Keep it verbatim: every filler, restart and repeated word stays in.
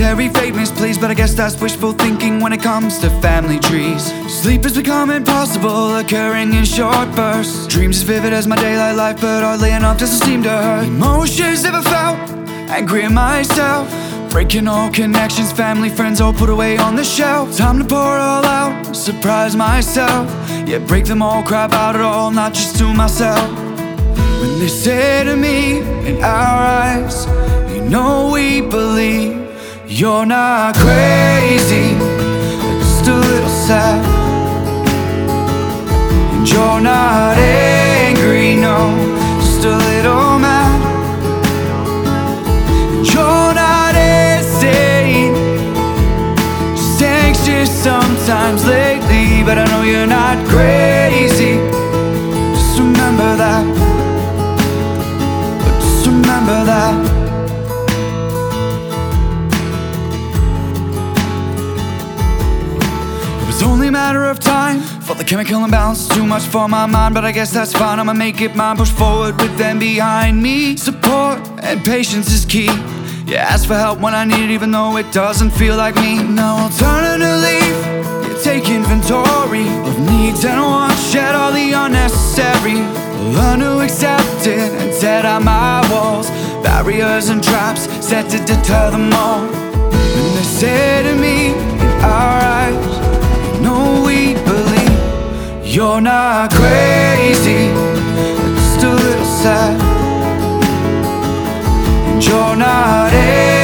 Carry fate mispleased, but I guess that's wishful thinking when it comes to family trees. Sleep has become impossible, occurring in short bursts. Dreams as vivid as my daylight life, but oddly enough doesn't seem to hurt. Emotions never felt, angry at myself, breaking all connections, family, friends all put away on the shelf. Time to pour it all out, surprise myself, yeah, break them all, cry about it all, not just to myself. When they say to me, in our eyes, you know we believe you're not crazy, just a little sad. And you're not angry, no, just a little mad. And you're not insane, just anxious sometimes lately. But I know you're not crazy, just remember that. But just remember that. It's only a matter of time for the chemical imbalance, too much for my mind, but I guess that's fine. I'ma make it mine, push forward with them behind me. Support and patience is key. Yeah, ask for help when I need it, even though it doesn't feel like me. Now alternatively, you take inventory of needs and wants, shed all the unnecessary. Learn to accept it and set out my walls, barriers and traps set to deter them all. When they say to me, in our eyes, no, we believe you're not crazy, just a little sad. And you're not